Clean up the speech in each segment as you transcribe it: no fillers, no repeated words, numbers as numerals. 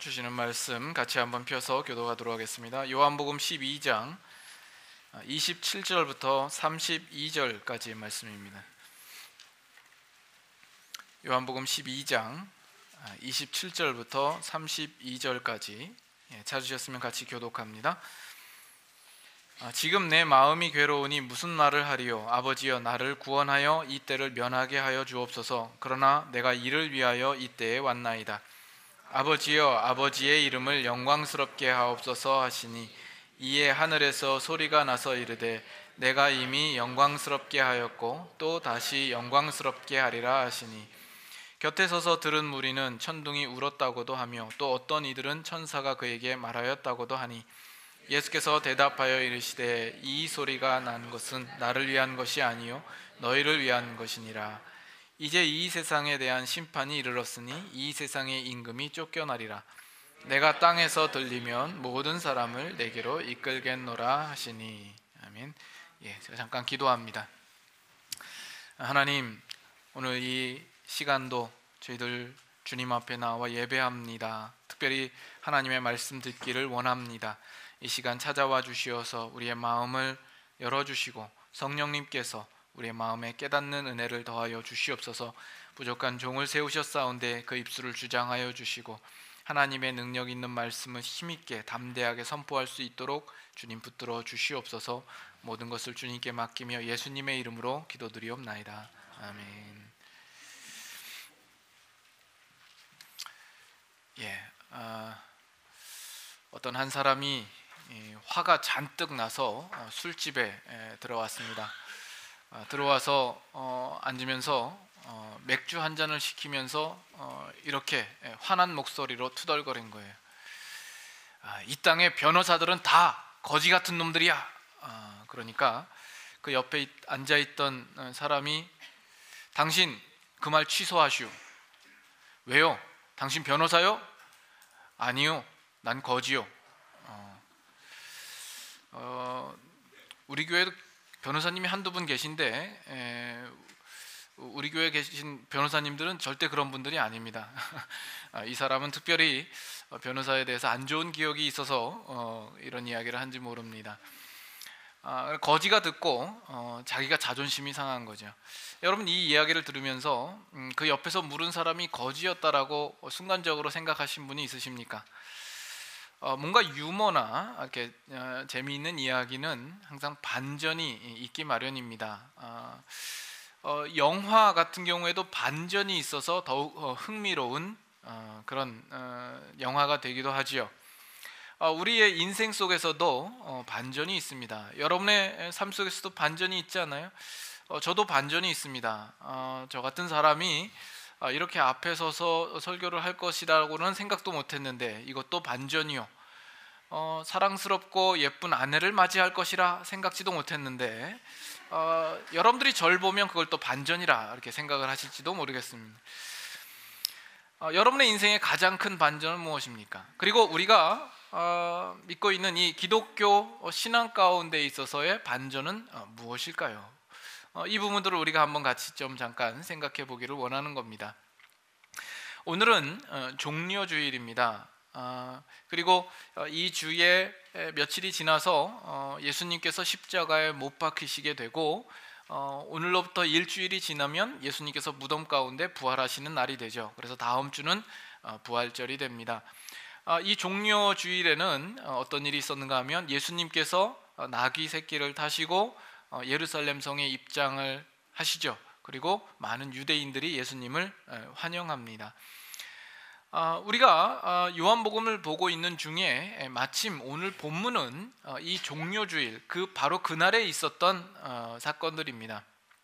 주시는 말씀 같이 한번 펴서 교도하도록 하겠습니다. 요한복음 12장 27절부터 32절까지의 말씀입니다. 요한복음 12장 27절부터 32절까지 찾으셨으면 같이 교독합니다. 지금 내 마음이 괴로우니 무슨 말을 하리요? 아버지여, 나를 구원하여 이 때를 면하게 하여 주옵소서. 그러나 내가 이를 위하여 이 때에 왔나이다. 아버지여, 아버지의 이름을 영광스럽게 하옵소서 하시니 이에 하늘에서 소리가 나서 이르되 내가 이미 영광스럽게 하였고 또 다시 영광스럽게 하리라 하시니 곁에 서서 들은 무리는 천둥이 울었다고도 하며 또 어떤 이들은 천사가 그에게 말하였다고도 하니 예수께서 대답하여 이르시되 이 소리가 난 것은 나를 위한 것이 아니요 너희를 위한 것이니라. 이제 이 세상에 대한 심판이 이르렀으니 이 세상의 임금이 쫓겨나리라. 내가 땅에서 들리면 모든 사람을 내게로 이끌겠노라 하시니. 아멘. 제가 잠깐 기도합니다. 하나님, 오늘 이 시간도 저희들 주님 앞에 나와 예배합니다. 특별히 하나님의 말씀 듣기를 원합니다. 이 시간 찾아와 주시어서 우리의 마음을 열어주시고 성령님께서 우리의 마음에 깨닫는 은혜를 더하여 주시옵소서. 부족한 종을 세우셨사온데 그 입술을 주장하여 주시고 하나님의 능력 있는 말씀을 힘있게 담대하게 선포할 수 있도록 주님 붙들어 주시옵소서. 모든 것을 주님께 맡기며 예수님의 이름으로 기도드리옵나이다. 아멘. 어떤 한 사람이 화가 잔뜩 나서 술집에 들어왔습니다. 들어와서 앉으면서 맥주 한 잔을 시키면서 이렇게 화난 목소리로 투덜거린 거예요. 이 땅의 변호사들은 다 거지 같은 놈들이야. 그러니까 그 옆에 앉아있던 사람이 당신 그 말 취소하시오. 왜요? 당신 변호사요? 아니요, 난 거지요. 우리 교회도 변호사님이 한두 분 계신데 우리 교회에 계신 변호사님들은 절대 그런 분들이 아닙니다. 이 사람은 특별히 변호사에 대해서 안 좋은 기억이 있어서 이런 이야기를 한지 모릅니다. 거지가 듣고 자기가 자존심이 상한 거죠. 여러분, 이 이야기를 들으면서 그 옆에서 물은 사람이 거지였다라고 순간적으로 생각하신 분이 있으십니까? 뭔가 유머나 이렇게 재미있는 이야기는 항상 반전이 있기 마련입니다. 영화 같은 경우에도 반전이 있어서 더욱 흥미로운 그런 영화가 되기도 하지요. 우리의 인생 속에서도 반전이 있습니다. 여러분의 삶 속에서도 반전이 있지 않아요? 저도 반전이 있습니다. 저 같은 사람이 이렇게 앞에 서서 설교를 할 것이라고는 생각도 못했는데 이것도 반전이요. 사랑스럽고 예쁜 아내를 맞이할 것이라 생각지도 못했는데 여러분들이 절 보면 그걸 또 반전이라 이렇게 생각을 하실지도 모르겠습니다. 여러분의 인생의 가장 큰 반전은 무엇입니까? 그리고 우리가 믿고 있는 이 기독교 신앙 가운데 있어서의 반전은 무엇일까요? 이 부분들을 우리가 한번 같이 좀 잠깐 생각해 보기를 원하는 겁니다. 오늘은 종려주일입니다. 그리고 이 주에 며칠이 지나서 예수님께서 십자가에 못 박히시게 되고 오늘로부터 일주일이 지나면 예수님께서 무덤 가운데 부활하시는 날이 되죠. 그래서 다음 주는 부활절이 됩니다. 이 종려주일에는 어떤 일이 있었는가 하면 예수님께서 나귀 새끼를 타시고 예루살렘 성에 입장을 하시죠. 그리고 많은 유대인들이 예수님을 환영합니다. 우리가 요한복음을 보고 있는 중에 마침 오늘 본문은 이 종려주일 바로 그날에 있었던 사건들입니다.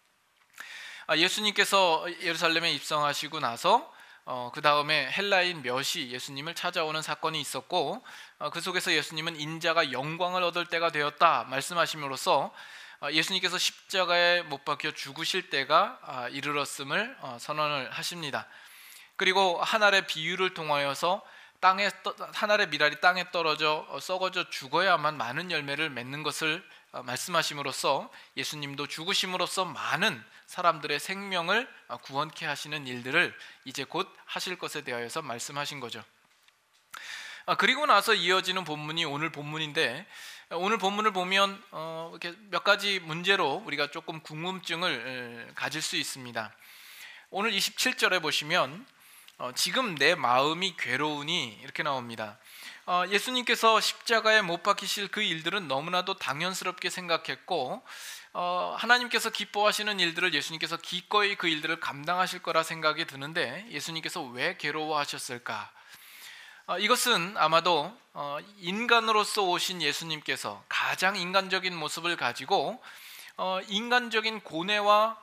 예수님께서 예루살렘에 입성하시고 나서 그 다음에 헬라인 몇이 예수님을 찾아오는 사건이 있었고 그 속에서 예수님은 인자가 영광을 얻을 때가 되었다 말씀하심으로써 예수님께서 십자가에 못 박혀 죽으실 때가 이르렀음을 선언을 하십니다. 그리고 한 알의 비유를 통하여서 한 알의 밀알이 땅에 떨어져 썩어져 죽어야만 많은 열매를 맺는 것을 말씀하심으로써 예수님도 죽으심으로써 많은 사람들의 생명을 구원케 하시는 일들을 이제 곧 하실 것에 대하여서 말씀하신 거죠. 그리고 나서 이어지는 본문이 오늘 본문인데, 오늘 본문을 보면 이렇게 몇 가지 문제로 우리가 조금 궁금증을 가질 수 있습니다. 오늘 27절에 보시면 지금 내 마음이 괴로우니 이렇게 나옵니다. 예수님께서 십자가에 못 박히실 그 일들은 너무나도 당연스럽게 생각했고, 하나님께서 기뻐하시는 일들을 예수님께서 기꺼이 그 일들을 감당하실 거라 생각이 드는데, 예수님께서 왜 괴로워하셨을까? 이것은 아마도 인간으로서 오신 예수님께서 가장 인간적인 모습을 가지고 인간적인 고뇌와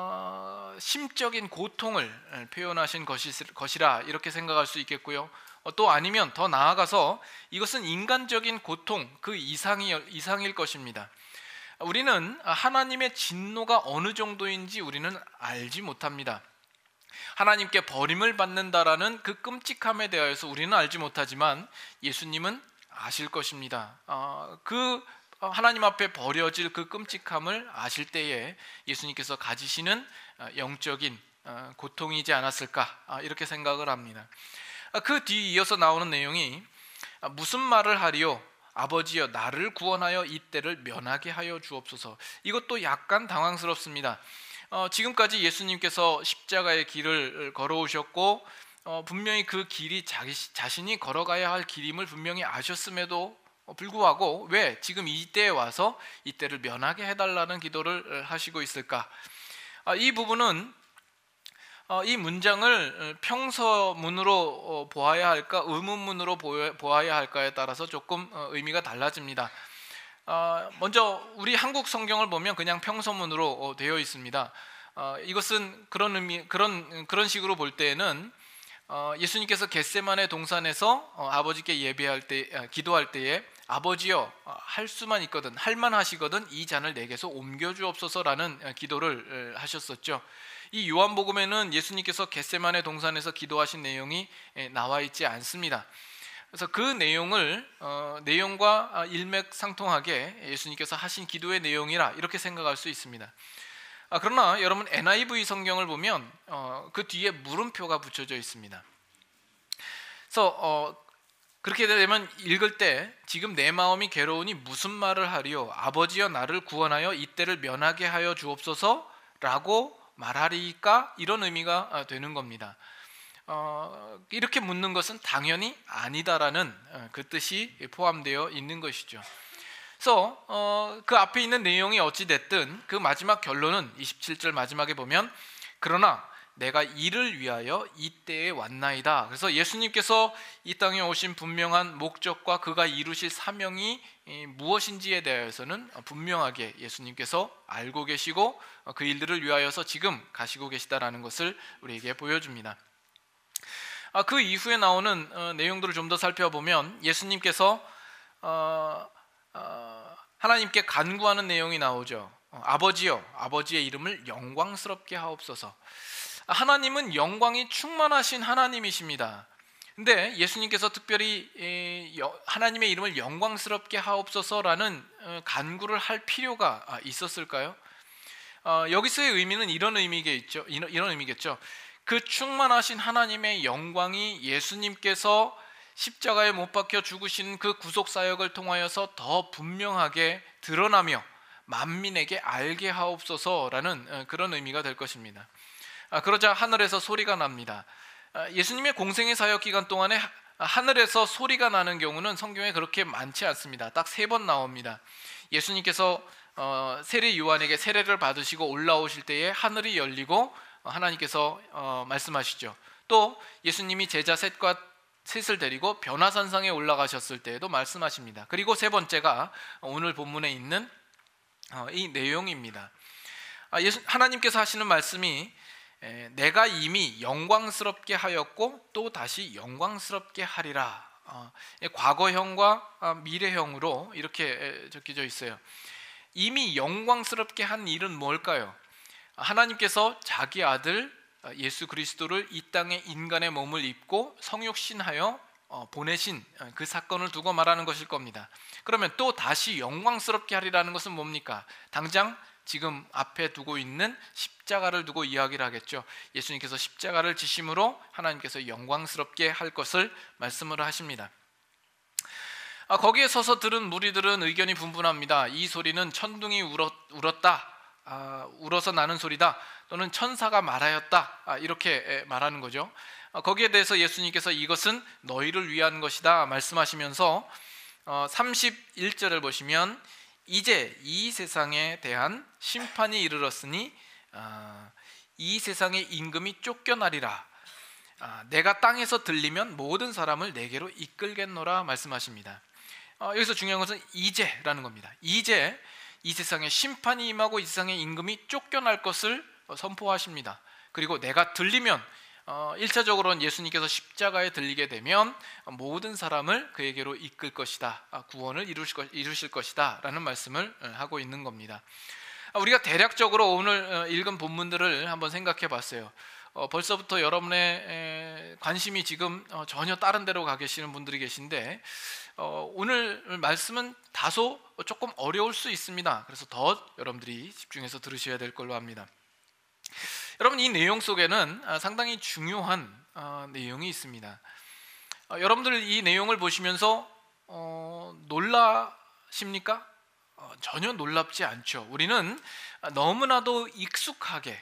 심적인 고통을 표현하신 것이라 이렇게 생각할 수 있겠고요. 또 아니면 더 나아가서 이것은 인간적인 고통 그 이상일 것입니다. 우리는 하나님의 진노가 어느 정도인지 우리는 알지 못합니다. 하나님께 버림을 받는다라는 그 끔찍함에 대하여서 우리는 알지 못하지만 예수님은 아실 것입니다. 그 하나님 앞에 버려질 그 끔찍함을 아실 때에 예수님께서 가지시는 영적인 고통이지 않았을까, 이렇게 생각을 합니다. 그 뒤 이어서 나오는 내용이 무슨 말을 하리요? 아버지여 나를 구원하여 이 때를 면하게 하여 주옵소서. 이것도 약간 당황스럽습니다. 지금까지 예수님께서 십자가의 길을 걸어오셨고 분명히 그 길이 자신이 걸어가야 할 길임을 분명히 아셨음에도 불구하고 왜 지금 이때에 와서 이때를 면하게 해달라는 기도를 하시고 있을까? 이 부분은 이 문장을 평서문으로 보아야 할까, 의문문으로 보아야 할까에 따라서 조금 의미가 달라집니다. 먼저 우리 한국 성경을 보면 그냥 평서문으로 되어 있습니다. 이것은 그런 식으로 볼 때에는 예수님께서 겟세마네 동산에서 아버지께 예배할 때, 기도할 때에 아버지여 할 수만 있거든, 할 만하시거든 이 잔을 내게서 옮겨 주옵소서라는 기도를 하셨었죠. 이 요한복음에는 예수님께서 겟세마네 동산에서 기도하신 내용이 나와 있지 않습니다. 그래서 그 내용과 일맥상통하게 예수님께서 하신 기도의 내용이라 이렇게 생각할 수 있습니다. 그러나 여러분 NIV 성경을 보면 그 뒤에 물음표가 붙여져 있습니다. 그래서 그렇게 되면 읽을 때 지금 내 마음이 괴로우니 무슨 말을 하리요? 아버지여 나를 구원하여 이때를 면하게 하여 주옵소서라고 말하리까? 이런 의미가 되는 겁니다. 이렇게 묻는 것은 당연히 아니다라는 그 뜻이 포함되어 있는 것이죠. 그래서 그 앞에 있는 내용이 어찌됐든 그 마지막 결론은 27절 마지막에 보면 그러나 내가 이를 위하여 이때에 왔나이다. 그래서 예수님께서 이 땅에 오신 분명한 목적과 그가 이루실 사명이 무엇인지에 대해서는 분명하게 예수님께서 알고 계시고 그 일들을 위하여서 지금 가시고 계시다라는 것을 우리에게 보여줍니다. 그 이후에 나오는 내용들을 좀 더 살펴보면 예수님께서 하나님께 간구하는 내용이 나오죠. 아버지여 아버지의 이름을 영광스럽게 하옵소서. 하나님은 영광이 충만하신 하나님이십니다. 근데 예수님께서 특별히 하나님의 이름을 영광스럽게 하옵소서라는 간구를 할 필요가 있었을까요? 여기서의 의미는 이런 의미겠죠. 그 충만하신 하나님의 영광이 예수님께서 십자가에 못 박혀 죽으신 그 구속사역을 통하여서 더 분명하게 드러나며 만민에게 알게 하옵소서라는 그런 의미가 될 것입니다. 그러자 하늘에서 소리가 납니다. 예수님의 공생의 사역 기간 동안에 하늘에서 소리가 나는 경우는 성경에 그렇게 많지 않습니다. 딱 3번 나옵니다. 예수님께서 세례 요한에게 세례를 받으시고 올라오실 때에 하늘이 열리고 하나님께서 말씀하시죠. 또 예수님이 제자 셋을 데리고 변화산상에 올라가셨을 때에도 말씀하십니다. 그리고 3번째가 오늘 본문에 있는 이 내용입니다. 하나님께서 하시는 말씀이 내가 이미 영광스럽게 하였고 또 다시 영광스럽게 하리라. 과거형과 미래형으로 이렇게 적혀져 있어요. 이미 영광스럽게 한 일은 뭘까요? 하나님께서 자기 아들 예수 그리스도를 이 땅에 인간의 몸을 입고 성육신하여 보내신 그 사건을 두고 말하는 것일 겁니다. 그러면 또 다시 영광스럽게 하리라는 것은 뭡니까? 당장 지금 앞에 두고 있는 십자가를 두고 이야기를 하겠죠. 예수님께서 십자가를 지심으로 하나님께서 영광스럽게 할 것을 말씀을 하십니다. 거기에 서서 들은 무리들은 의견이 분분합니다. 이 소리는 천둥이 울었다, 울어서 나는 소리다, 또는 천사가 말하였다, 이렇게 말하는 거죠. 거기에 대해서 예수님께서 이것은 너희를 위한 것이다 말씀하시면서 31절을 보시면 이제 이 세상에 대한 심판이 이르렀으니 이 세상의 임금이 쫓겨나리라. 내가 땅에서 들리면 모든 사람을 내게로 이끌겠노라 말씀하십니다. 여기서 중요한 것은 이제라는 겁니다. 이제 이 세상에 심판이 임하고 이 세상의 임금이 쫓겨날 것을 선포하십니다. 그리고 내가 들리면 1차적으로는 예수님께서 십자가에 들리게 되면 모든 사람을 그에게로 이끌 것이다, 구원을 이루실 것이다 라는 말씀을 하고 있는 겁니다. 우리가 대략적으로 오늘 읽은 본문들을 한번 생각해 봤어요. 벌써부터 여러분의 관심이 지금 전혀 다른 데로 가 계시는 분들이 계신데 오늘 말씀은 다소 조금 어려울 수 있습니다. 그래서 더 여러분들이 집중해서 들으셔야 될 걸로 합니다. 여러분, 이 내용 속에는 상당히 중요한 내용이 있습니다. 여러분들 이 내용을 보시면서 놀라십니까? 전혀 놀랍지 않죠. 우리는 너무나도 익숙하게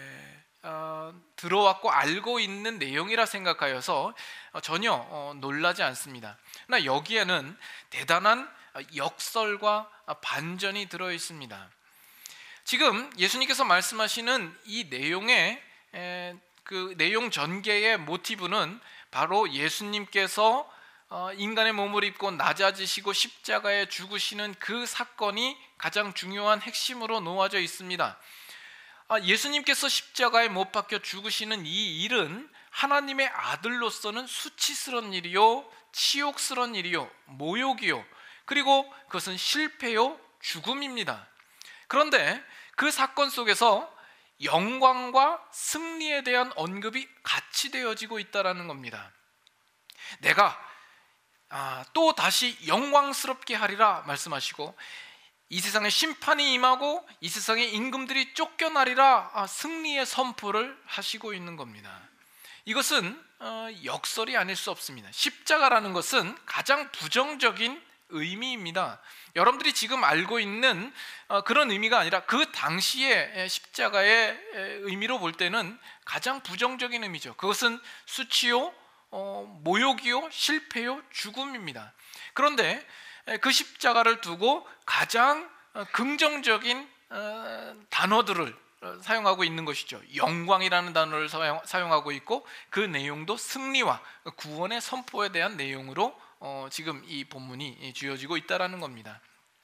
들어왔고 알고 있는 내용이라 생각하여서 전혀 놀라지 않습니다. 그러나 여기에는 대단한 역설과 반전이 들어 있습니다. 지금 예수님께서 말씀하시는 이 내용의 그 내용 전개의 모티브는 바로 예수님께서 인간의 몸을 입고 낮아지시고 십자가에 죽으시는 그 사건이 가장 중요한 핵심으로 놓아져 있습니다. 예수님께서 십자가에 못 박혀 죽으시는 이 일은 하나님의 아들로서는 수치스러운 일이요, 치욕스러운 일이요, 모욕이요, 그리고 그것은 실패요, 죽음입니다. 그런데 그 사건 속에서 영광과 승리에 대한 언급이 같이 되어지고 있다는 겁니다. 내가 또 다시 영광스럽게 하리라 말씀하시고, 이 세상에 심판이 임하고 이 세상의 임금들이 쫓겨나리라 승리의 선포를 하시고 있는 겁니다. 이것은 역설이 아닐 수 없습니다. 십자가라는 것은 가장 부정적인 의미입니다. 여러분들이 지금 알고 있는 그런 의미가 아니라 그 당시의 십자가의 의미로 볼 때는 가장 부정적인 의미죠. 그것은 수치요, 모욕이요, 실패요, 죽음입니다. 그런데 그 십자가를 두고 가장 긍정적인 단어들을 사용하고 있는 것이죠. 영광이라는 단어를 사용하고 있고, 그 내용도 승리와 구원의 선포에 대한 내용으로 지금 이 본문이 주어지고 있다는 겁니다.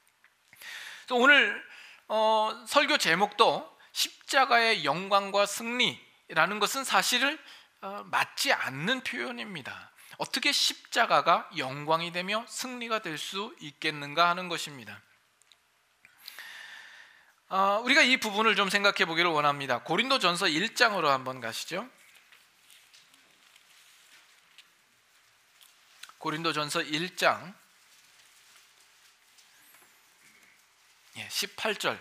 오늘 설교 제목도 십자가의 영광과 승리라는 것은 사실을 맞지 않는 표현입니다. 어떻게 십자가가 영광이 되며 승리가 될 수 있겠는가 하는 것입니다. 우리가 이 부분을 좀 생각해 보기를 원합니다. 고린도전서 1장으로 한번 가시죠. 고린도전서 1장 18절.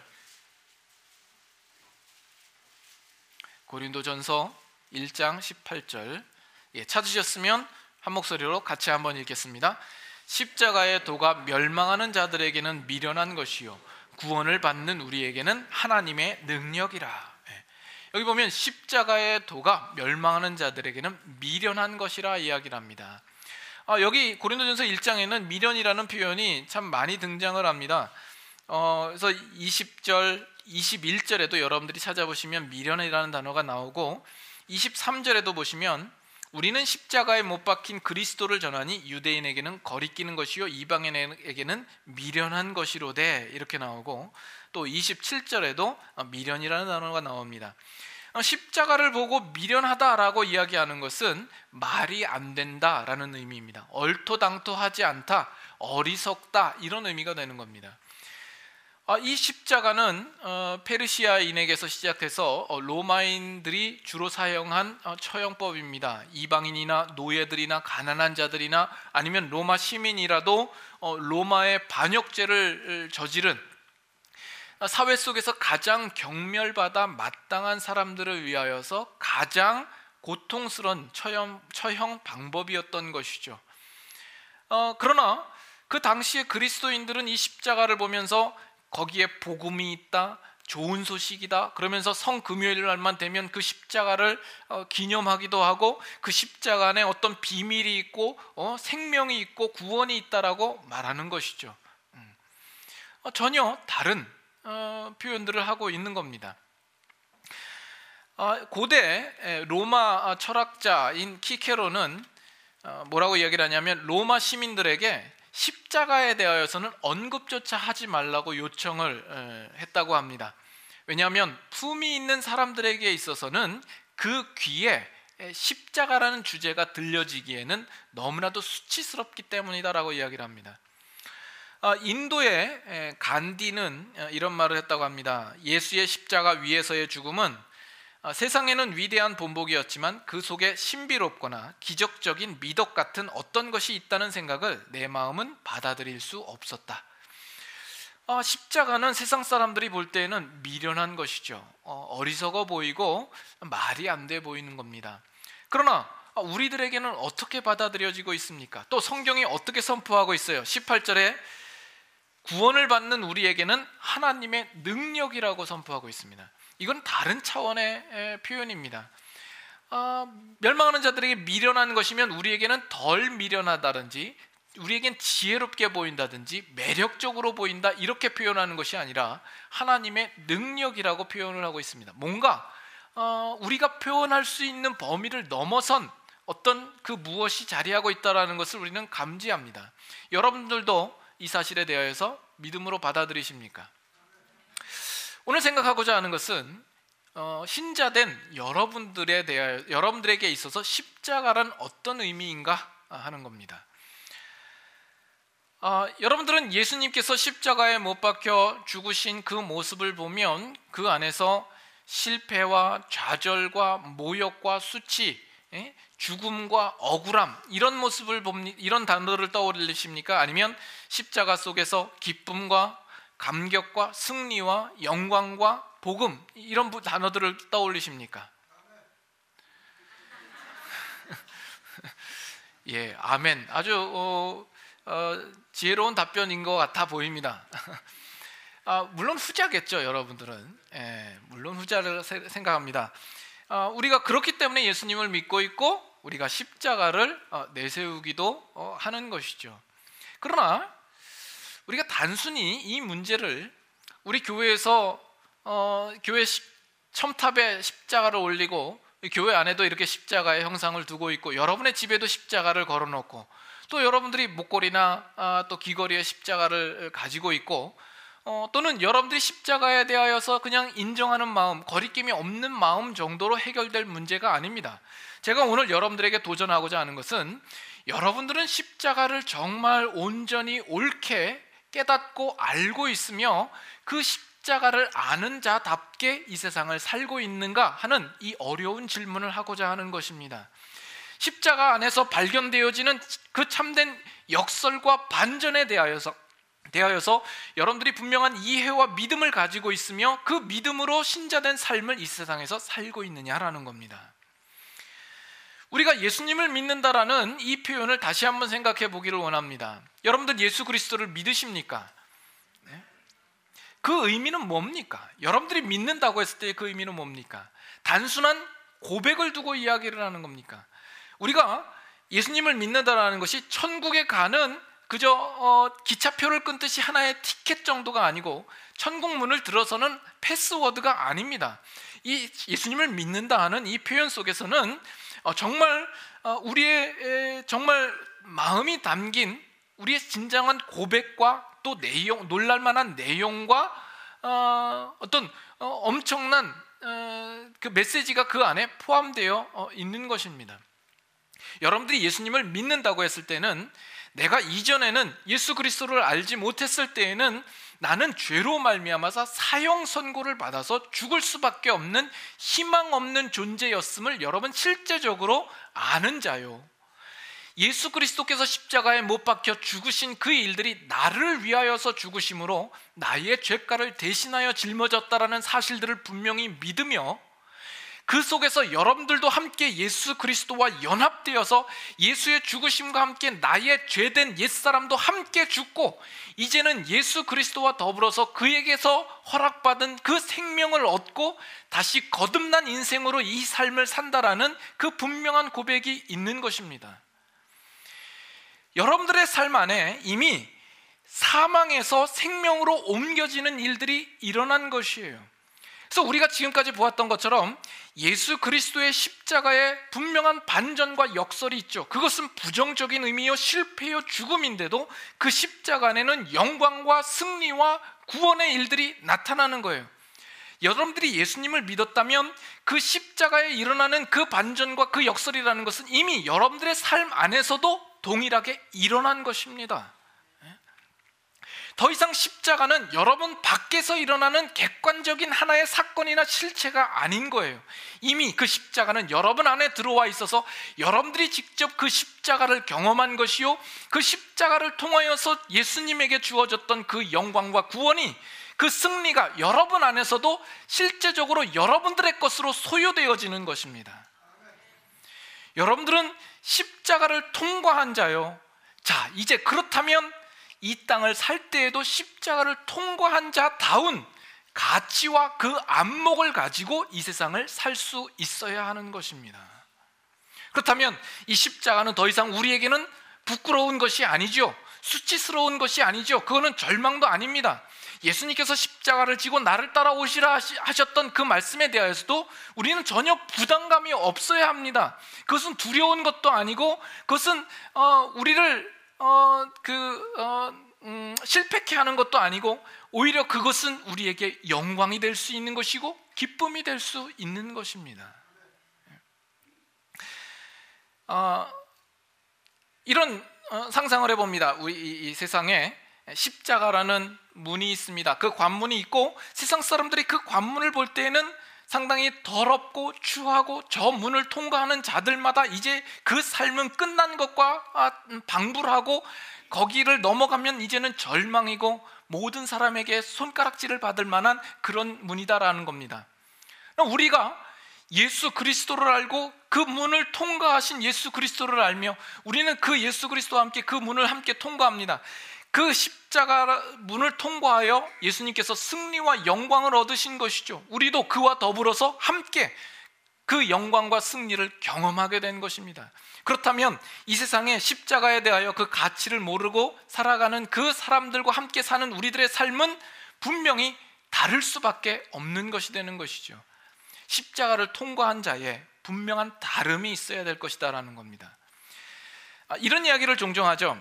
고린도전서 1장 18절. 찾으셨으면 한 목소리로 같이 한번 읽겠습니다. 십자가의 도가 멸망하는 자들에게는 미련한 것이요 구원을 받는 우리에게는 하나님의 능력이라. 여기 보면 십자가의 도가 멸망하는 자들에게는 미련한 것이라 이야기를 합니다. 여기 고린도전서 1장에는 미련이라는 표현이 참 많이 등장을 합니다. 그래서 20절, 21절에도 여러분들이 찾아보시면 미련이라는 단어가 나오고, 23절에도 보시면 우리는 십자가에 못 박힌 그리스도를 전하니 유대인에게는 거리끼는 것이요 이방인에게는 미련한 것이로되, 이렇게 나오고, 또 27절에도 미련이라는 단어가 나옵니다. 십자가를 보고 미련하다라고 이야기하는 것은 말이 안 된다라는 의미입니다. 얼토당토하지 않다, 어리석다, 이런 의미가 되는 겁니다. 이 십자가는 페르시아인에게서 시작해서 로마인들이 주로 사용한 처형법입니다. 이방인이나 노예들이나 가난한 자들이나 아니면 로마 시민이라도 로마의 반역죄를 저지른 사회 속에서 가장 경멸받아 마땅한 사람들을 위하여서 가장 고통스러운 처형 방법이었던 것이죠. 그러나 그 당시에 그리스도인들은 이 십자가를 보면서 거기에 복음이 있다, 좋은 소식이다 그러면서 성금요일 날만 되면 그 십자가를 기념하기도 하고 그 십자가 안에 어떤 비밀이 있고 생명이 있고 구원이 있다라고 말하는 것이죠. 전혀 다른 표현들을 하고 있는 겁니다. 고대 로마 철학자인 키케로는 뭐라고 이야기를 하냐면 로마 시민들에게 십자가에 대하여서는 언급조차 하지 말라고 요청을 했다고 합니다. 왜냐하면 품이 있는 사람들에게 있어서는 그 귀에 십자가라는 주제가 들려지기에는 너무나도 수치스럽기 때문이다라고 이야기를 합니다. 인도의 간디는 이런 말을 했다고 합니다. 예수의 십자가 위에서의 죽음은 세상에는 위대한 본보기였지만 그 속에 신비롭거나 기적적인 미덕 같은 어떤 것이 있다는 생각을 내 마음은 받아들일 수 없었다. 십자가는 세상 사람들이 볼 때에는 미련한 것이죠. 어리석어 보이고 말이 안 돼 보이는 겁니다. 그러나 우리들에게는 어떻게 받아들여지고 있습니까? 또 성경이 어떻게 선포하고 있어요? 18절에 구원을 받는 우리에게는 하나님의 능력이라고 선포하고 있습니다. 이건 다른 차원의 표현입니다. 멸망하는 자들에게 미련한 것이면 우리에게는 덜 미련하다든지 우리에겐 지혜롭게 보인다든지 매력적으로 보인다 이렇게 표현하는 것이 아니라 하나님의 능력이라고 표현을 하고 있습니다. 뭔가 우리가 표현할 수 있는 범위를 넘어선 어떤 그 무엇이 자리하고 있다는 것을 우리는 감지합니다. 여러분들도 이 사실에 대하여서 믿음으로 받아들이십니까? 오늘 생각하고자 하는 것은 신자된 여러분들에게 있어서 십자가란 어떤 의미인가 하는 겁니다. 여러분들은 예수님께서 십자가에 못 박혀 죽으신 그 모습을 보면 그 안에서 실패와 좌절과 모욕과 수치, 죽음과 억울함 이런 모습을 봅니다. 이런 단어를 떠올리십니까? 아니면 십자가 속에서 기쁨과 감격과 승리와 영광과 복음 이런 단어들을 떠올리십니까? 예, 아멘. 아주 지혜로운 답변인 것 같아 보입니다. 물론 후자겠죠, 여러분들은. 물론 후자를 생각합니다. 우리가 그렇기 때문에 예수님을 믿고 있고 우리가 십자가를 내세우기도 하는 것이죠. 그러나 우리가 단순히 이 문제를 우리 교회에서 교회 첨탑에 십자가를 올리고 교회 안에도 이렇게 십자가의 형상을 두고 있고 여러분의 집에도 십자가를 걸어놓고 또 여러분들이 목걸이나 또 귀걸이에 십자가를 가지고 있고 또는 여러분들이 십자가에 대하여서 그냥 인정하는 마음, 거리낌이 없는 마음 정도로 해결될 문제가 아닙니다. 제가 오늘 여러분들에게 도전하고자 하는 것은 여러분들은 십자가를 정말 온전히 옳게 깨닫고 알고 있으며 그 십자가를 아는 자답게 이 세상을 살고 있는가 하는 이 어려운 질문을 하고자 하는 것입니다. 십자가 안에서 발견되어지는 그 참된 역설과 반전에 대하여서 여러분들이 분명한 이해와 믿음을 가지고 있으며 그 믿음으로 신자된 삶을 이 세상에서 살고 있느냐라는 겁니다. 우리가 예수님을 믿는다라는 이 표현을 다시 한번 생각해 보기를 원합니다. 여러분들 예수 그리스도를 믿으십니까? 네? 그 의미는 뭡니까? 여러분들이 믿는다고 했을 때 그 의미는 뭡니까? 단순한 고백을 두고 이야기를 하는 겁니까? 우리가 예수님을 믿는다라는 것이 천국에 가는 그저 기차표를 끊듯이 하나의 티켓 정도가 아니고 천국 문을 들어서는 패스워드가 아닙니다. 이 예수님을 믿는다 하는 이 표현 속에서는 정말 우리의 정말 마음이 담긴 우리의 진정한 고백과 또 내용, 놀랄만한 내용과 어떤 엄청난 그 메시지가 그 안에 포함되어 있는 것입니다. 여러분들이 예수님을 믿는다고 했을 때는 내가 이전에는 예수 그리스도를 알지 못했을 때에는 나는 죄로 말미암아서 사형 선고를 받아서 죽을 수밖에 없는 희망 없는 존재였음을 여러분 실제적으로 아는 자요. 예수 그리스도께서 십자가에 못 박혀 죽으신 그 일들이 나를 위하여서 죽으심으로 나의 죄가를 대신하여 짊어졌다라는 사실들을 분명히 믿으며 그 속에서 여러분들도 함께 예수 그리스도와 연합되어서 예수의 죽으심과 함께 나의 죄된 옛사람도 함께 죽고 이제는 예수 그리스도와 더불어서 그에게서 허락받은 그 생명을 얻고 다시 거듭난 인생으로 이 삶을 산다라는 그 분명한 고백이 있는 것입니다. 여러분들의 삶 안에 이미 사망에서 생명으로 옮겨지는 일들이 일어난 것이에요. 그래서 우리가 지금까지 보았던 것처럼 예수 그리스도의 십자가에 분명한 반전과 역설이 있죠. 그것은 부정적인 의미요, 실패요, 죽음인데도 그 십자가 안에는 영광과 승리와 구원의 일들이 나타나는 거예요. 여러분들이 예수님을 믿었다면 그 십자가에 일어나는 그 반전과 그 역설이라는 것은 이미 여러분들의 삶 안에서도 동일하게 일어난 것입니다. 더 이상 십자가는 여러분 밖에서 일어나는 객관적인 하나의 사건이나 실체가 아닌 거예요. 이미 그 십자가는 여러분 안에 들어와 있어서 여러분들이 직접 그 십자가를 경험한 것이요, 그 십자가를 통하여서 예수님에게 주어졌던 그 영광과 구원이, 그 승리가 여러분 안에서도 실제적으로 여러분들의 것으로 소유되어지는 것입니다. 여러분들은 십자가를 통과한 자요. 자, 이제 그렇다면 이 땅을 살 때에도 십자가를 통과한 자다운 가치와 그 안목을 가지고 이 세상을 살 수 있어야 하는 것입니다. 그렇다면 이 십자가는 더 이상 우리에게는 부끄러운 것이 아니죠. 수치스러운 것이 아니죠. 그거는 절망도 아닙니다. 예수님께서 십자가를 지고 나를 따라오시라 하셨던 그 말씀에 대하여서도 우리는 전혀 부담감이 없어야 합니다. 그것은 두려운 것도 아니고 그것은 우리를 실패케 하는 것도 아니고 오히려 그것은 우리에게 영광이 될 수 있는 것이고 기쁨이 될 수 있는 것입니다. 이런 상상을 해봅니다. 우리 이 세상에 십자가라는 문이 있습니다. 그 관문이 있고 세상 사람들이 그 관문을 볼 때에는 상당히 더럽고 추하고 저 문을 통과하는 자들마다 이제 그 삶은 끝난 것과 방불하고 거기를 넘어가면 이제는 절망이고 모든 사람에게 손가락질을 받을 만한 그런 문이다라는 겁니다. 우리가 예수 그리스도를 알고 그 문을 통과하신 예수 그리스도를 알며 우리는 그 예수 그리스도와 함께 그 문을 함께 통과합니다. 그 십자가 문을 통과하여 예수님께서 승리와 영광을 얻으신 것이죠. 우리도 그와 더불어서 함께 그 영광과 승리를 경험하게 된 것입니다. 그렇다면 이 세상에 십자가에 대하여 그 가치를 모르고 살아가는 그 사람들과 함께 사는 우리들의 삶은 분명히 다를 수밖에 없는 것이 되는 것이죠. 십자가를 통과한 자의 분명한 다름이 있어야 될 것이다라는 겁니다. 이런 이야기를 종종 하죠.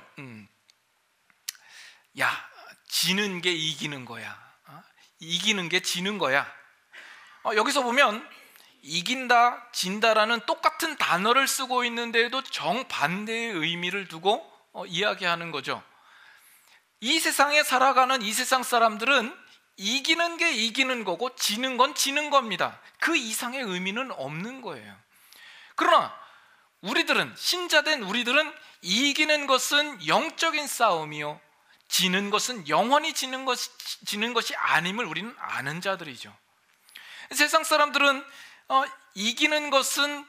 야, 지는 게 이기는 거야. 이기는 게 지는 거야. 여기서 보면 이긴다, 진다라는 똑같은 단어를 쓰고 있는데도 정반대의 의미를 두고 이야기하는 거죠. 이 세상에 살아가는 이 세상 사람들은 이기는 게 이기는 거고 지는 건 지는 겁니다. 그 이상의 의미는 없는 거예요. 그러나 우리들은, 신자된 우리들은 이기는 것은 영적인 싸움이요, 지는 것은 영원히 지는 것이 아님을 우리는 아는 자들이죠. 세상 사람들은 이기는 것은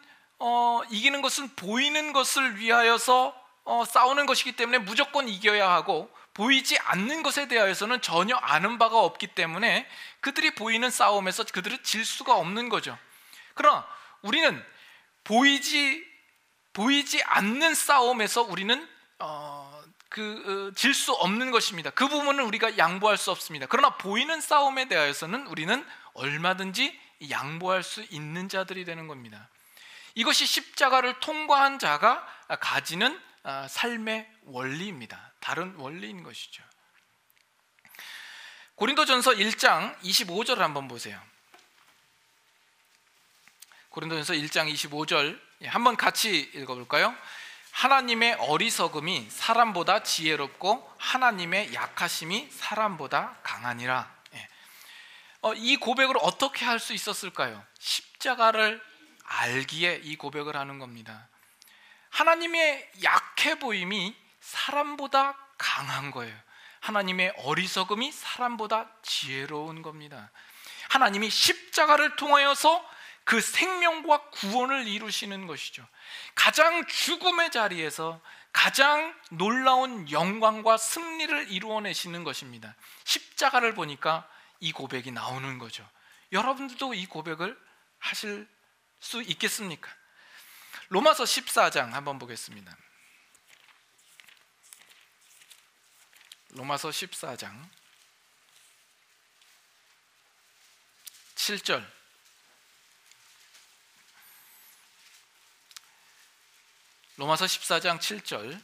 보이는 것을 위하여서 싸우는 것이기 때문에 무조건 이겨야 하고, 보이지 않는 것에 대하여서는 전혀 아는 바가 없기 때문에 그들이 보이는 싸움에서 그들은 질 수가 없는 거죠. 그러나 우리는 보이지 않는 싸움에서 우리는 질 수 없는 것입니다. 그 부분은 우리가 양보할 수 없습니다. 그러나 보이는 싸움에 대하여서는 우리는 얼마든지 양보할 수 있는 자들이 되는 겁니다. 이것이 십자가를 통과한 자가 가지는 삶의 원리입니다. 다른 원리인 것이죠. 고린도전서 1장 25절을 한번 보세요. 고린도전서 1장 25절 한번 같이 읽어볼까요? 하나님의 어리석음이 사람보다 지혜롭고 하나님의 약하심이 사람보다 강하니라. 이 고백을 어떻게 할 수 있었을까요? 십자가를 알기에 이 고백을 하는 겁니다. 하나님의 약해 보임이 사람보다 강한 거예요. 하나님의 어리석음이 사람보다 지혜로운 겁니다. 하나님이 십자가를 통하여서 그 생명과 구원을 이루시는 것이죠. 가장 죽음의 자리에서 가장 놀라운 영광과 승리를 이루어내시는 것입니다. 십자가를 보니까 이 고백이 나오는 거죠. 여러분들도 이 고백을 하실 수 있겠습니까? 로마서 14장 한번 보겠습니다. 로마서 14장 7절. 로마서 14장 7절.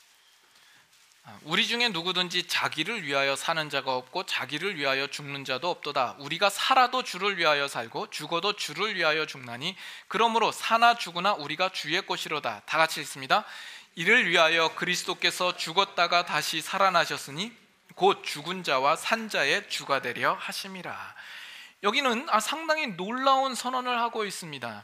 우리 중에 누구든지 자기를 위하여 사는 자가 없고 자기를 위하여 죽는 자도 없도다. 우리가 살아도 주를 위하여 살고 죽어도 주를 위하여 죽나니 그러므로 사나 죽으나 우리가 주의 것이로다. 다 같이 읽습니다. 이를 위하여 그리스도께서 죽었다가 다시 살아나셨으니 곧 죽은 자와 산 자의 주가 되려 하심이라. 여기는 상당히 놀라운 선언을 하고 있습니다.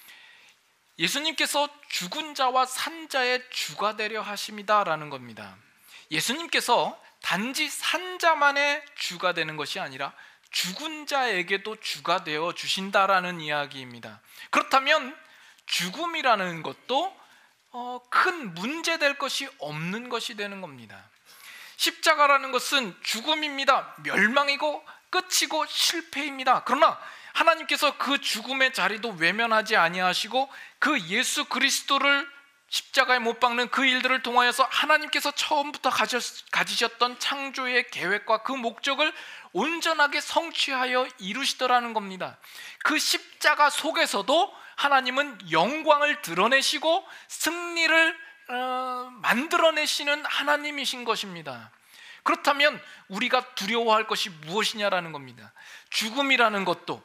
예수님께서 죽은 자와 산 자의 주가 되려 하심이다라는 겁니다. 예수님께서 단지 산 자만의 주가 되는 것이 아니라 죽은 자에게도 주가 되어 주신다라는 이야기입니다. 그렇다면 죽음이라는 것도 큰 문제될 것이 없는 것이 되는 겁니다. 십자가라는 것은 죽음입니다. 멸망이고 끝이고 실패입니다. 그러나 하나님께서 그 죽음의 자리도 외면하지 아니하시고 그 예수 그리스도를 십자가에 못 박는 그 일들을 통하여서 하나님께서 처음부터 가지셨던 창조의 계획과 그 목적을 온전하게 성취하여 이루시더라는 겁니다. 그 십자가 속에서도 하나님은 영광을 드러내시고 승리를 만들어내시는 하나님이신 것입니다. 그렇다면 우리가 두려워할 것이 무엇이냐라는 겁니다. 죽음이라는 것도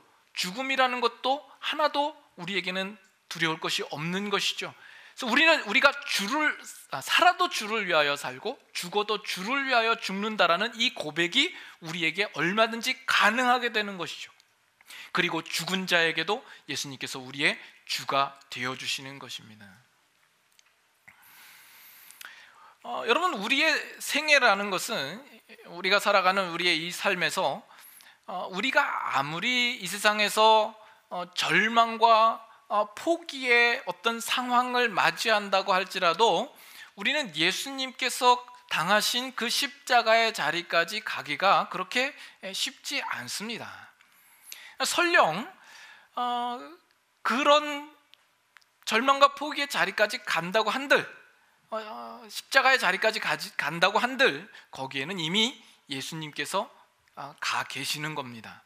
하나도 우리에게는 두려울 것이 없는 것이죠. 그래서 우리가 살아도 주를 위하여 살고 죽어도 주를 위하여 죽는다라는 이 고백이 우리에게 얼마든지 가능하게 되는 것이죠. 그리고 죽은 자에게도 예수님께서 우리의 주가 되어주시는 것입니다. 여러분, 우리의 생애라는 것은 우리가 살아가는 우리의 이 삶에서 우리가 아무리 이 세상에서 절망과 포기의 어떤 상황을 맞이한다고 할지라도 우리는 예수님께서 당하신 그 십자가의 자리까지 가기가 그렇게 쉽지 않습니다. 설령 그런 절망과 포기의 자리까지 간다고 한들, 십자가의 자리까지 간다고 한들 거기에는 이미 예수님께서 가 계시는 겁니다.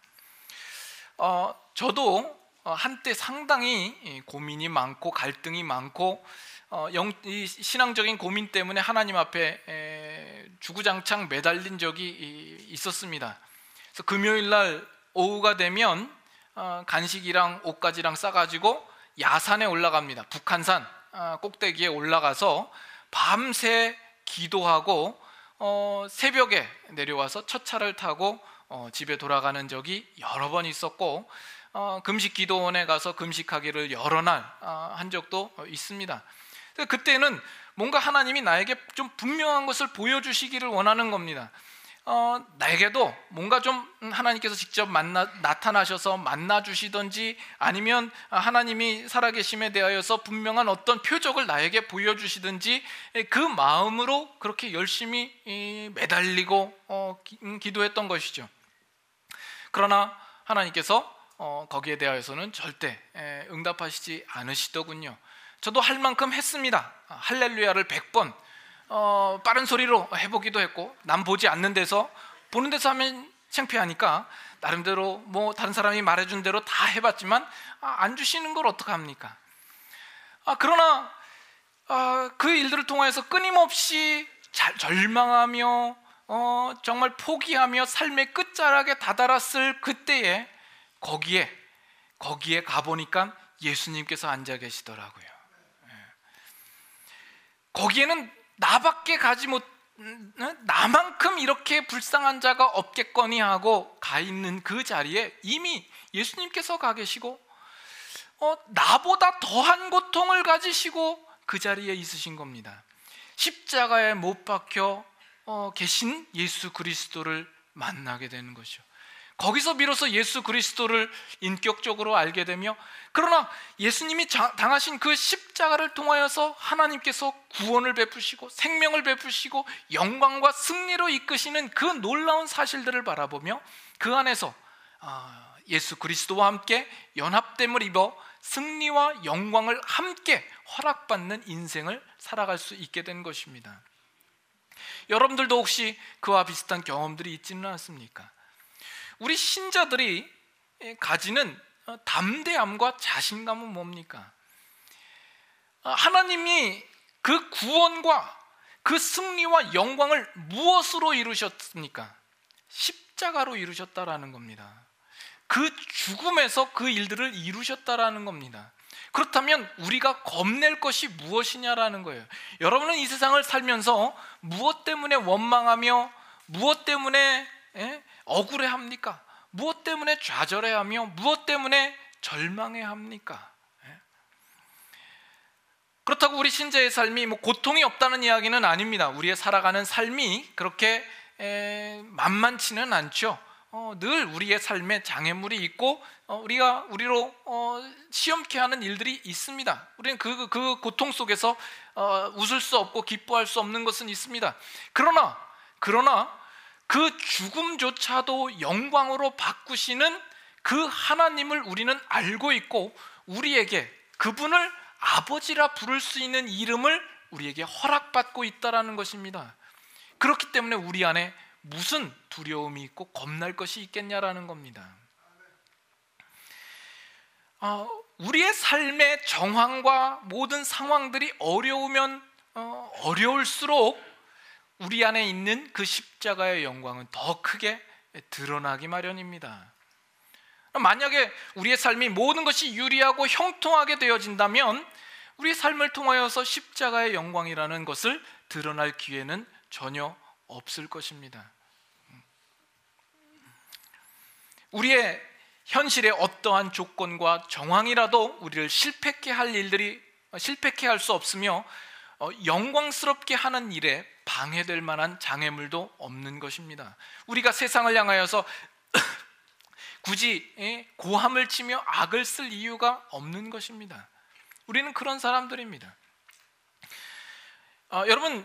저도 한때 상당히 고민이 많고 갈등이 많고 이 신앙적인 고민 때문에 하나님 앞에 주구장창 매달린 적이 있었습니다. 그래서 금요일 날 오후가 되면 간식이랑 옷가지랑 싸가지고 야산에 올라갑니다. 북한산 꼭대기에 올라가서 밤새 기도하고 새벽에 내려와서 첫 차를 타고 집에 돌아가는 적이 여러 번 있었고, 금식 기도원에 가서 금식하기를 여러 날 한 적도 있습니다. 그때는 뭔가 하나님이 나에게 좀 분명한 것을 보여주시기를 원하는 겁니다. 나에게도 뭔가 좀 하나님께서 직접 나타나셔서 만나주시든지 아니면 하나님이 살아계심에 대하여서 분명한 어떤 표적을 나에게 보여주시든지 그 마음으로 그렇게 열심히 매달리고 기도했던 것이죠. 그러나 하나님께서 거기에 대하여서는 절대 응답하시지 않으시더군요. 저도 할 만큼 했습니다. 할렐루야를 100번 빠른 소리로 해보기도 했고, 남 보지 않는 데서, 보는 데서 하면 창피하니까 나름대로 뭐 다른 사람이 말해준 대로 다 해봤지만 안 주시는 걸 어떡합니까? 그러나 그 일들을 통해서 끊임없이 절망하며 정말 포기하며 삶의 끝자락에 다다랐을 그때에 거기에 가보니까 예수님께서 앉아 계시더라고요. 거기에는 나밖에 가지 못, 나만큼 이렇게 불쌍한 자가 없겠거니 하고 가 있는 그 자리에 이미 예수님께서 가 계시고 나보다 더한 고통을 가지시고 그 자리에 있으신 겁니다. 십자가에 못 박혀 계신 예수 그리스도를 만나게 되는 것이죠. 거기서 비로소 예수 그리스도를 인격적으로 알게 되며, 그러나 예수님이 당하신 그 십자가를 통하여서 하나님께서 구원을 베푸시고 생명을 베푸시고 영광과 승리로 이끄시는 그 놀라운 사실들을 바라보며 그 안에서 예수 그리스도와 함께 연합됨을 입어 승리와 영광을 함께 허락받는 인생을 살아갈 수 있게 된 것입니다. 여러분들도 혹시 그와 비슷한 경험들이 있지는 않습니까? 우리 신자들이 가지는 담대함과 자신감은 뭡니까? 하나님이 그 구원과 그 승리와 영광을 무엇으로 이루셨습니까? 십자가로 이루셨다라는 겁니다. 그 죽음에서 그 일들을 이루셨다라는 겁니다. 그렇다면 우리가 겁낼 것이 무엇이냐라는 거예요. 여러분은 이 세상을 살면서 무엇 때문에 원망하며 무엇 때문에 억울해합니까? 무엇 때문에 좌절해하며 무엇 때문에 절망해합니까? 그렇다고 우리 신자의 삶이 고통이 없다는 이야기는 아닙니다. 우리의 살아가는 삶이 그렇게 만만치는 않죠. 늘 우리의 삶에 장애물이 있고 우리로 시험케 하는 일들이 있습니다. 우리는 그 고통 속에서 웃을 수 없고 기뻐할 수 없는 것은 있습니다. 그러나 그 죽음조차도 영광으로 바꾸시는 그 하나님을 우리는 알고 있고, 우리에게 그분을 아버지라 부를 수 있는 이름을 우리에게 허락받고 있다라는 것입니다. 그렇기 때문에 우리 안에 무슨 두려움이 있고 겁날 것이 있겠냐라는 겁니다. 우리의 삶의 정황과 모든 상황들이 어려우면 어려울수록 우리 안에 있는 그 십자가의 영광은 더 크게 드러나기 마련입니다. 만약에 우리의 삶이 모든 것이 유리하고 형통하게 되어진다면 우리의 삶을 통하여서 십자가의 영광이라는 것을 드러날 기회는 전혀 없을 것입니다. 우리의 현실의 어떠한 조건과 정황이라도 우리를 실패케 할 수 없으며 영광스럽게 하는 일에 방해될 만한 장애물도 없는 것입니다. 우리가 세상을 향하여서 굳이 고함을 치며 악을 쓸 이유가 없는 것입니다. 우리는 그런 사람들입니다. 여러분,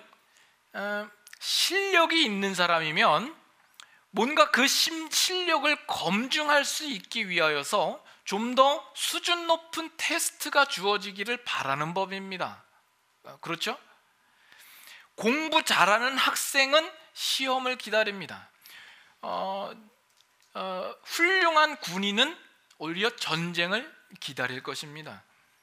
실력이 있는 사람이면 뭔가 그 실력을 검증할 수 있기 위하여서 좀 더 수준 높은 테스트가 주어지기를 바라는 법입니다. 그렇죠? 공부 잘하는 학생은 시험을 기다립니다. 훌륭한 군인은 오히려 전쟁을 기다릴 것입니다.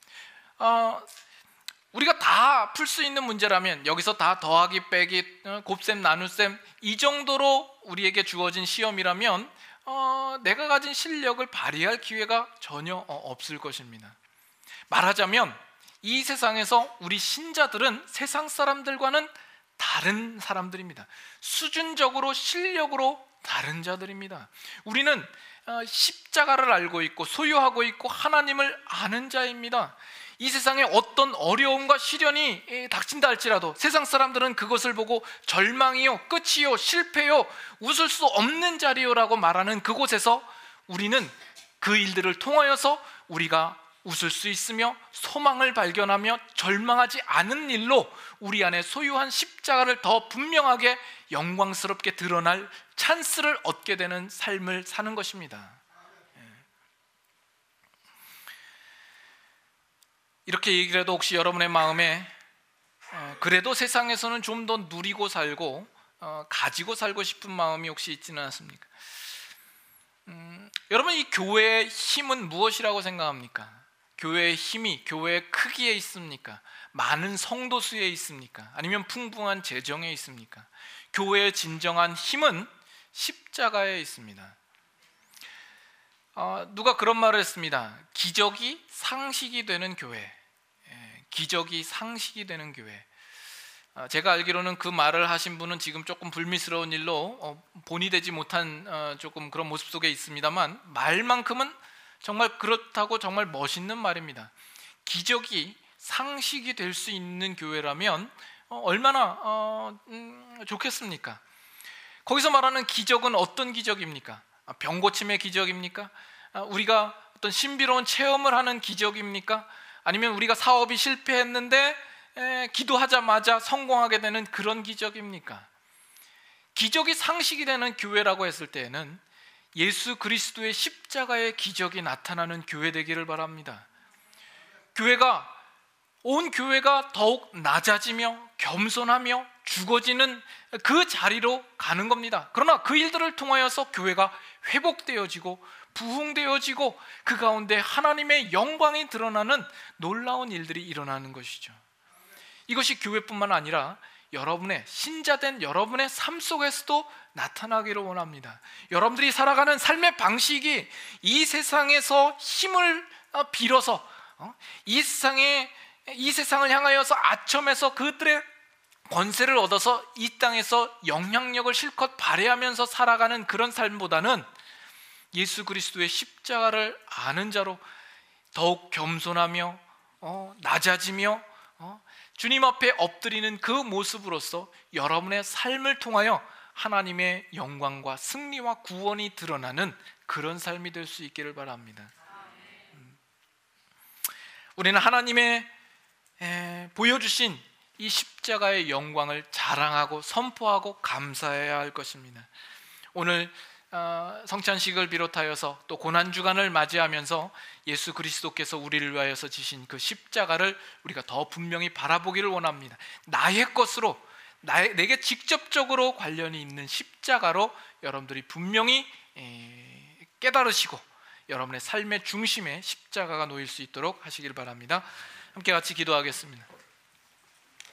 우리가 다 풀 수 있는 문제라면 여기서 다 더하기 빼기 곱셈 나눗셈 이 정도로 우리에게 주어진 시험이라면 내가 가진 실력을 발휘할 기회가 전혀 없을 것입니다. 말하자면 이 세상에서 우리 신자들은 세상 사람들과는 다른 사람들입니다. 수준적으로 실력으로 다른 자들입니다. 우리는 십자가를 알고 있고 소유하고 있고 하나님을 아는 자입니다. 이 세상에 어떤 어려움과 시련이 닥친다 할지라도 세상 사람들은 그것을 보고 절망이요, 끝이요, 실패요, 웃을 수 없는 자리요라고 말하는 그곳에서 우리는 그 일들을 통하여서 우리가 웃을 수 있으며 소망을 발견하며 절망하지 않은 일로 우리 안에 소유한 십자가를 더 분명하게 영광스럽게 드러날 찬스를 얻게 되는 삶을 사는 것입니다. 이렇게 얘기를 해도 혹시 여러분의 마음에 그래도 세상에서는 좀 더 누리고 살고 가지고 살고 싶은 마음이 혹시 있지는 않습니까? 여러분, 이 교회의 힘은 무엇이라고 생각합니까? 교회의 힘이 교회의 크기에 있습니까? 많은 성도 수에 있습니까? 아니면 풍부한 재정에 있습니까? 교회의 진정한 힘은 십자가에 있습니다. 누가 그런 말을 했습니다. 기적이 상식이 되는 교회. 기적이 상식이 되는 교회. 제가 알기로는 그 말을 하신 분은 지금 조금 불미스러운 일로 본이 되지 못한 조금 그런 모습 속에 있습니다만, 말만큼은 정말 그렇다고 정말 멋있는 말입니다. 기적이 상식이 될 수 있는 교회라면 얼마나 좋겠습니까? 거기서 말하는 기적은 어떤 기적입니까? 병 고침의 기적입니까? 우리가 어떤 신비로운 체험을 하는 기적입니까? 아니면 우리가 사업이 실패했는데 기도하자마자 성공하게 되는 그런 기적입니까? 기적이 상식이 되는 교회라고 했을 때에는 예수 그리스도의 십자가의 기적이 나타나는 교회 되기를 바랍니다. 온 교회가 더욱 낮아지며 겸손하며 죽어지는 그 자리로 가는 겁니다. 그러나 그 일들을 통하여서 교회가 회복되어지고 부흥되어지고 그 가운데 하나님의 영광이 드러나는 놀라운 일들이 일어나는 것이죠. 이것이 교회뿐만 아니라 여러분의 신자된 여러분의 삶 속에서도 나타나기를 원합니다. 여러분들이 살아가는 삶의 방식이 이 세상에서 힘을 빌어서 이 세상을 향하여서 아첨해서 그들의 권세를 얻어서 이 땅에서 영향력을 실컷 발휘하면서 살아가는 그런 삶보다는 예수 그리스도의 십자가를 아는 자로 더욱 겸손하며 낮아지며 주님 앞에 엎드리는 그 모습으로서 여러분의 삶을 통하여 하나님의 영광과 승리와 구원이 드러나는 그런 삶이 될 수 있기를 바랍니다. 우리는 하나님의 보여주신 이 십자가의 영광을 자랑하고 선포하고 감사해야 할 것입니다. 오늘 성찬식을 비롯하여서 또 고난주간을 맞이하면서 예수 그리스도께서 우리를 위하여서 지신 그 십자가를 우리가 더 분명히 바라보기를 원합니다. 나의 것으로 내게 직접적으로 관련이 있는 십자가로 여러분들이 분명히 깨달으시고 여러분의 삶의 중심에 십자가가 놓일 수 있도록 하시길 바랍니다. 함께 같이 기도하겠습니다.